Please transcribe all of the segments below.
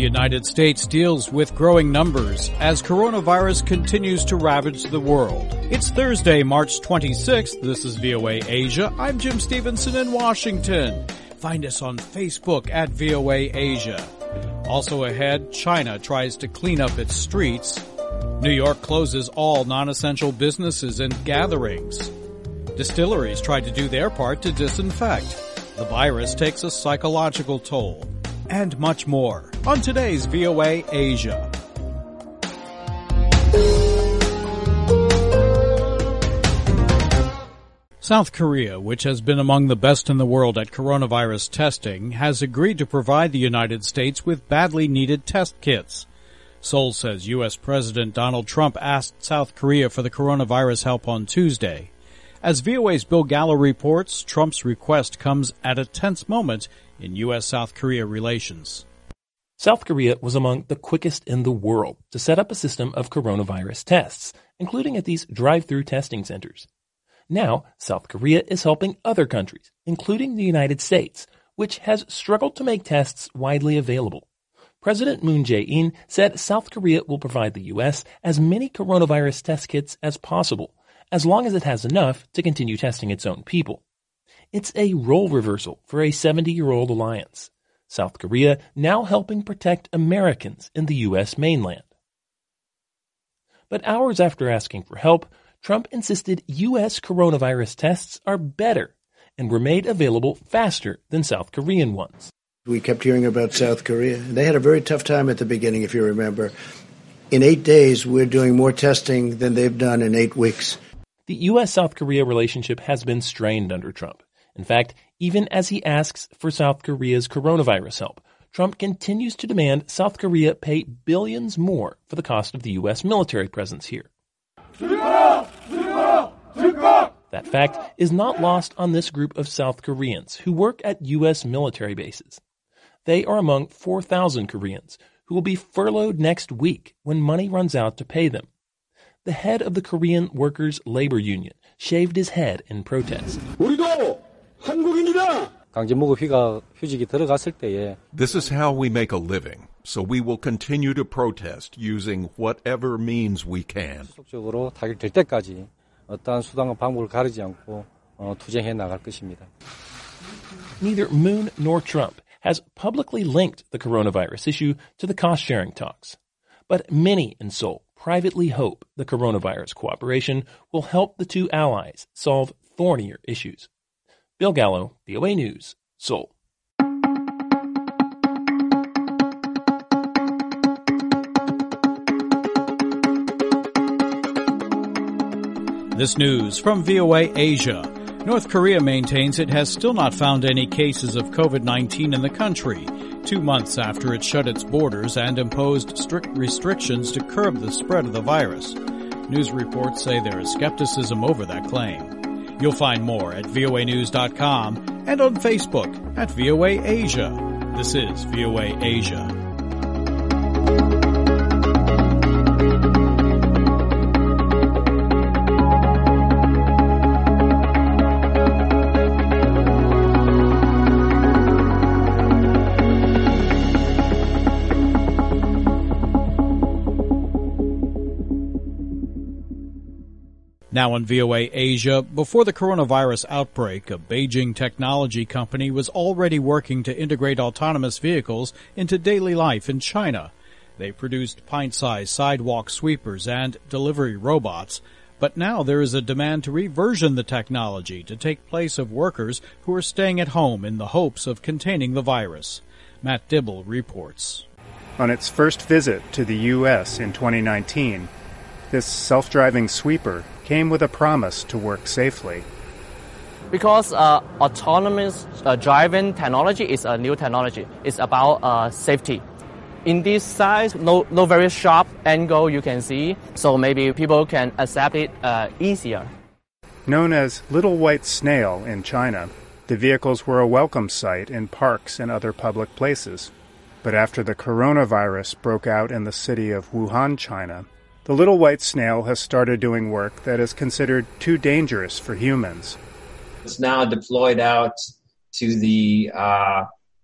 United States deals with growing numbers as coronavirus continues to ravage the world. It's Thursday, March 26th. This is VOA Asia. I'm Jim Stevenson in Washington. Find us on Facebook at VOA Asia. Also ahead, China tries to clean up its streets. New York closes all non-essential businesses and gatherings. Distilleries try to do their part to disinfect. The virus takes a psychological toll. And much more on today's VOA Asia. South Korea, which has been among the best in the world at coronavirus testing, has agreed to provide the United States with badly needed test kits. Seoul says U.S. President Donald Trump asked South Korea for the coronavirus help on Tuesday. As VOA's Bill Gallo reports, Trump's request comes at a tense moment in U.S.-South Korea relations. South Korea was among the quickest in the world to set up a system of coronavirus tests, including at these drive-through testing centers. Now, South Korea is helping other countries, including the United States, which has struggled to make tests widely available. President Moon Jae-in said South Korea will provide the U.S. as many coronavirus test kits as possible, as long as it has enough to continue testing its own people. It's a role reversal for a 70-year-old alliance. South Korea now helping protect Americans in the U.S. mainland. But hours after asking for help, Trump insisted U.S. coronavirus tests are better and were made available faster than South Korean ones. We kept hearing about South Korea. They had a very tough time at the beginning, if you remember. In 8 days, we're doing more testing than they've done in 8 weeks. The U.S.-South Korea relationship has been strained under Trump. In fact, even as he asks for South Korea's coronavirus help, Trump continues to demand South Korea pay billions more for the cost of the U.S. military presence here. That fact is not lost on this group of South Koreans who work at U.S. military bases. They are among 4,000 Koreans who will be furloughed next week when money runs out to pay them. The head of the Korean Workers' Labor Union shaved his head in protest. This is how we make a living, so we will continue to protest using whatever means we can. Neither Moon nor Trump has publicly linked the coronavirus issue to the cost-sharing talks. But many in Seoul privately hope the coronavirus cooperation will help the two allies solve thornier issues. Bill Gallo, VOA News, Seoul. This news from VOA Asia. North Korea maintains it has still not found any cases of COVID-19 in the country, 2 months after it shut its borders and imposed strict restrictions to curb the spread of the virus. News reports say there is skepticism over that claim. You'll find more at voanews.com and on Facebook at VOA Asia. This is VOA Asia. Now on VOA Asia, before the coronavirus outbreak, a Beijing technology company was already working to integrate autonomous vehicles into daily life in China. They produced pint-sized sidewalk sweepers and delivery robots, but now there is a demand to reversion the technology to take place of workers who are staying at home in the hopes of containing the virus. Matt Dibble reports. On its first visit to the U.S. in 2019, this self-driving sweeper came with a promise to work safely. Because autonomous driving technology is a new technology. It's about safety. In this size, no very sharp angle you can see, so maybe people can accept it easier. Known as Little White Snail in China, the vehicles were a welcome sight in parks and other public places. But after the coronavirus broke out in the city of Wuhan, China, the Little White Snail has started doing work that is considered too dangerous for humans. It's now deployed out to the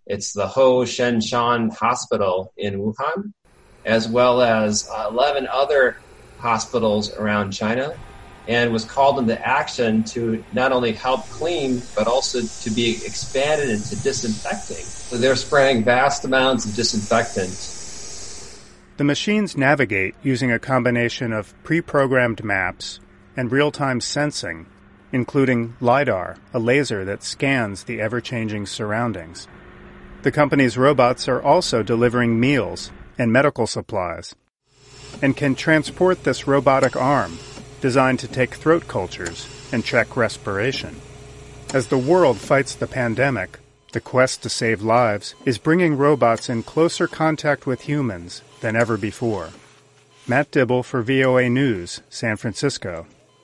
It's the Ho Shen Shan Hospital in Wuhan, as well as 11 other hospitals around China, and was called into action to not only help clean, but also to be expanded into disinfecting. So they're spraying vast amounts of disinfectant. The machines navigate using a combination of pre-programmed maps and real-time sensing, including LiDAR, a laser that scans the ever-changing surroundings. The company's robots are also delivering meals and medical supplies, and can transport this robotic arm designed to take throat cultures and check respiration. As the world fights the pandemic, the quest to save lives is bringing robots in closer contact with humans than ever before. Matt Dibble for VOA News, San Francisco.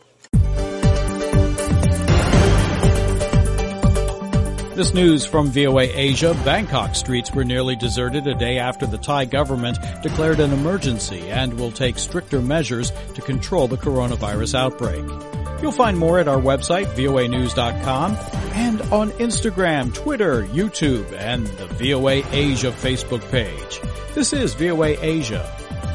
This news from VOA Asia. Bangkok streets were nearly deserted a day after the Thai government declared an emergency and will take stricter measures to control the coronavirus outbreak. You'll find more at our website, voanews.com, and on Instagram, Twitter, YouTube, and the VOA Asia Facebook page. This is VOA Asia.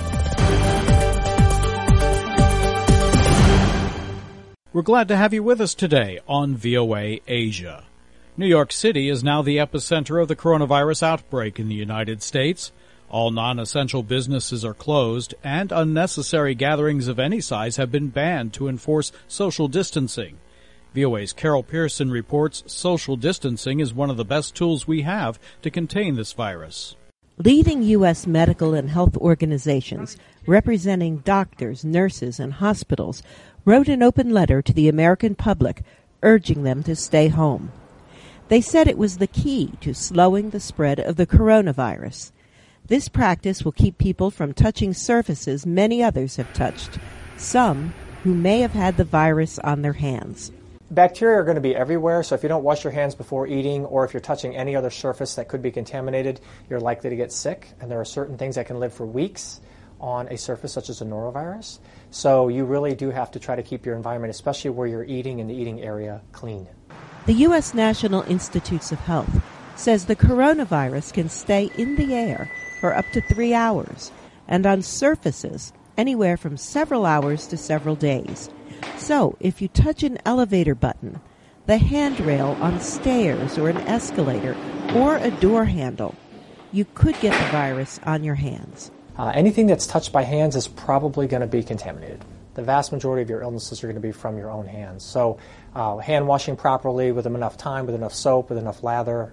We're glad to have you with us today on VOA Asia. New York City is now the epicenter of the coronavirus outbreak in the United States. All non-essential businesses are closed, and unnecessary gatherings of any size have been banned to enforce social distancing. VOA's Carol Pearson reports social distancing is one of the best tools we have to contain this virus. Leading U.S. medical and health organizations representing doctors, nurses, and hospitals wrote an open letter to the American public urging them to stay home. They said it was the key to slowing the spread of the coronavirus. This practice will keep people from touching surfaces many others have touched, some who may have had the virus on their hands. Bacteria are going to be everywhere, so if you don't wash your hands before eating or if you're touching any other surface that could be contaminated, you're likely to get sick. And there are certain things that can live for weeks on a surface such as a norovirus. So you really do have to try to keep your environment, especially where you're eating in the eating area, clean. The U.S. National Institutes of Health says the coronavirus can stay in the air for up to 3 hours and on surfaces anywhere from several hours to several days. So, if you touch an elevator button, the handrail on stairs or an escalator, or a door handle, you could get the virus on your hands. Anything that's touched by hands is probably going to be contaminated. The vast majority of your illnesses are going to be from your own hands. So, hand washing properly with enough time, with enough soap, with enough lather,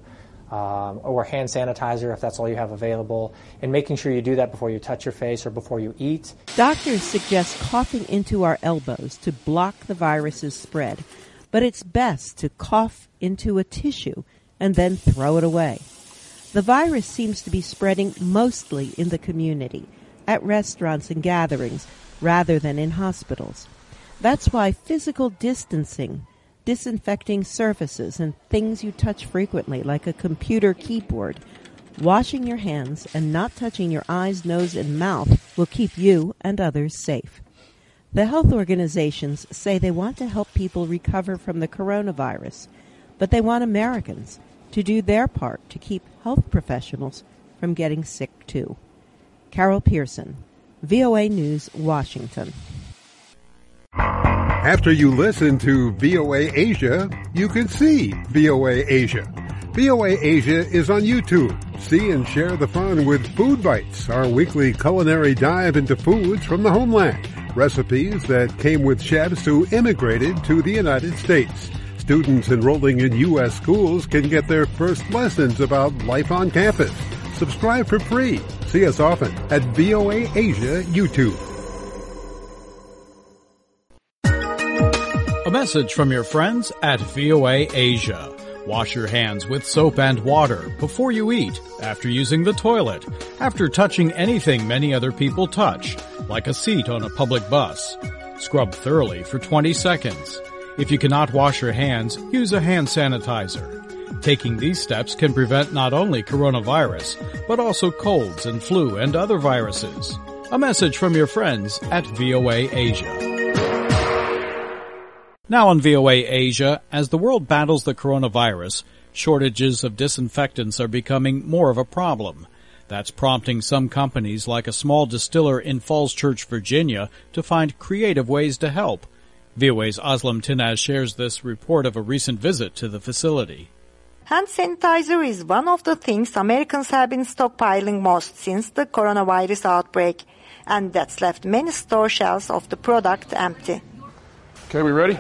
or hand sanitizer if that's all you have available, and making sure you do that before you touch your face or before you eat. Doctors suggest coughing into our elbows to block the virus's spread, but it's best to cough into a tissue and then throw it away. The virus seems to be spreading mostly in the community, at restaurants and gatherings, rather than in hospitals. That's why physical distancing, disinfecting surfaces and things you touch frequently, like a computer keyboard, washing your hands and not touching your eyes, nose, and mouth will keep you and others safe. The health organizations say they want to help people recover from the coronavirus, but they want Americans to do their part to keep health professionals from getting sick too. Carol Pearson, VOA News, Washington. After you listen to VOA Asia, you can see VOA Asia. VOA Asia is on YouTube. See and share the fun with Food Bites, our weekly culinary dive into foods from the homeland. Recipes that came with chefs who immigrated to the United States. Students enrolling in U.S. schools can get their first lessons about life on campus. Subscribe for free. See us often at VOA Asia YouTube. A message from your friends at VOA Asia. Wash your hands with soap and water before you eat, after using the toilet, after touching anything many other people touch, like a seat on a public bus. Scrub thoroughly for 20 seconds. If you cannot wash your hands, use a hand sanitizer. Taking these steps can prevent not only coronavirus, but also colds and flu and other viruses. A message from your friends at VOA Asia. Now on VOA Asia, as the world battles the coronavirus, Shortages of disinfectants are becoming more of a problem. That's prompting some companies, like a small distiller in Falls Church, Virginia, to find creative ways to help. VOA's Aslam Tinaz shares this report of a recent visit to the facility. Hand sanitizer is one of the things Americans have been stockpiling most since the coronavirus outbreak, and that's left many store shelves of the product empty. Okay, we ready?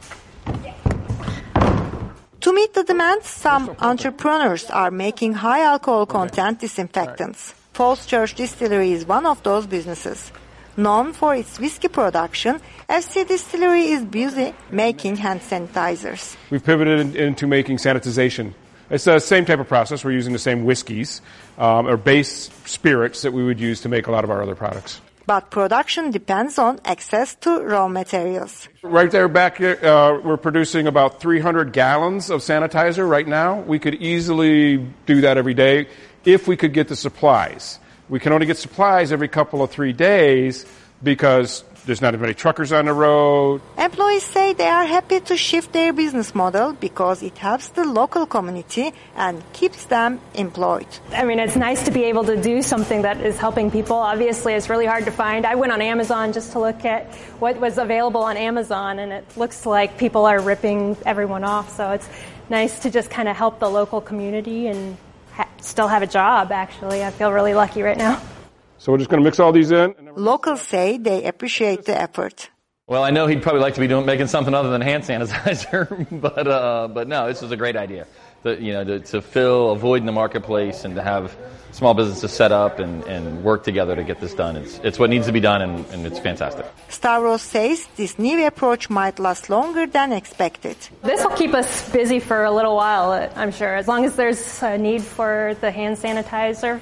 To meet the demand, some entrepreneurs are making high alcohol content disinfectants. Falls Church Distillery is one of those businesses. Known for its whiskey production, FC Distillery is busy making hand sanitizers. We've pivoted into making sanitization. It's the same type of process. We're using the same whiskeys or base spirits that we would use to make a lot of our other products. But production depends on access to raw materials. Right there back here, we're producing about 300 gallons of sanitizer right now. We could easily do that every day if we could get the supplies. We can only get supplies every couple of 3 days because there's not as many truckers on the road. Employees say they are happy to shift their business model because it helps the local community and keeps them employed. I mean, it's nice to be able to do something that is helping people. Obviously, it's really hard to find. I went on Amazon just to look at what was available on Amazon, and it looks like people are ripping everyone off. So it's nice to just kind of help the local community and still have a job, actually. I feel really lucky right now. So we're just going to mix all these in. Locals say they appreciate the effort. Well, I know he'd probably like to be making something other than hand sanitizer, but no, this is a great idea. To fill a void in the marketplace and to have small businesses set up and work together to get this done. It's what needs to be done, and it's fantastic. Stavros says this new approach might last longer than expected. This will keep us busy for a little while, I'm sure. As long as there's a need for the hand sanitizer,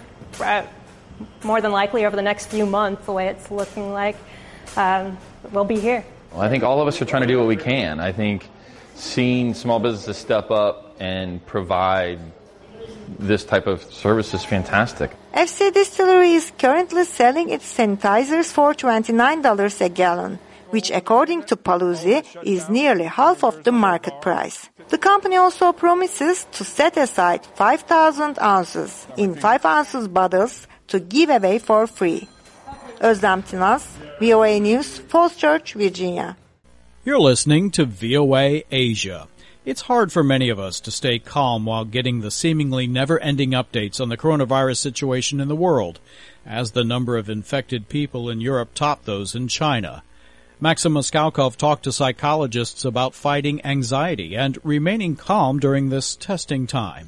more than likely over the next few months, the way it's looking like, we'll be here. Well, I think all of us are trying to do what we can. I think seeing small businesses step up and provide this type of service is fantastic. FC Distillery is currently selling its sanitizers for $29 a gallon, which according to Paluzzi is nearly half of the market price. The company also promises to set aside 5,000 ounces in 5 ounces bottles to give away for free. Özlem Tinaz, VOA News, Falls Church, Virginia. You're listening to VOA Asia. It's hard for many of us to stay calm while getting the seemingly never-ending updates on the coronavirus situation in the world, as the number of infected people in Europe top those in China. Maxim Moskalkov talked to psychologists about fighting anxiety and remaining calm during this testing time.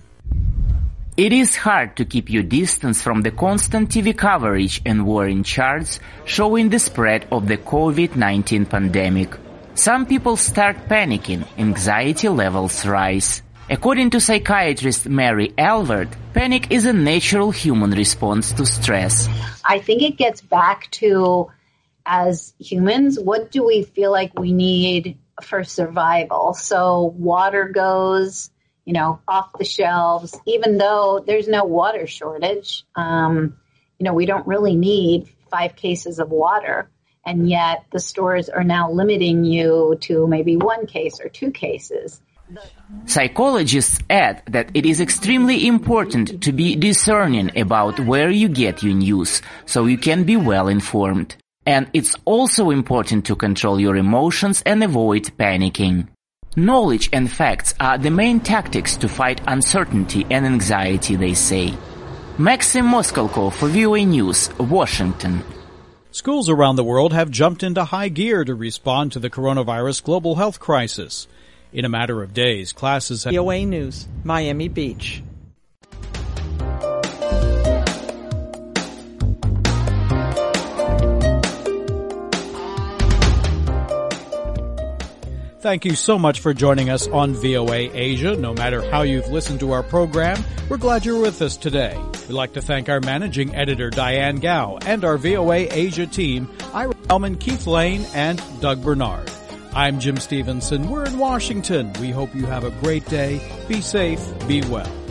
It is hard to keep your distance from the constant TV coverage and worrying charts showing the spread of the COVID-19 pandemic. Some people start panicking, anxiety levels rise. According to psychiatrist Mary Alvord, panic is a natural human response to stress. I think it gets back to, as humans, what do we feel like we need for survival? So water goes, off the shelves, even though there's no water shortage. We don't really need 5 cases of water. And yet the stores are now limiting you to maybe 1 case or 2 cases. Psychologists add that it is extremely important to be discerning about where you get your news so you can be well informed. And it's also important to control your emotions and avoid panicking. Knowledge and facts are the main tactics to fight uncertainty and anxiety, they say. Maxim Moskalkov for VOA News, Washington. Schools around the world have jumped into high gear to respond to the coronavirus global health crisis. In a matter of days, classes have... VOA News, Miami Beach. Thank you so much for joining us on VOA Asia. No matter how you've listened to our program, we're glad you're with us today. We'd like to thank our managing editor, Diane Gao, and our VOA Asia team, Ira Elman, Keith Lane, and Doug Bernard. I'm Jim Stevenson. We're in Washington. We hope you have a great day. Be safe. Be well.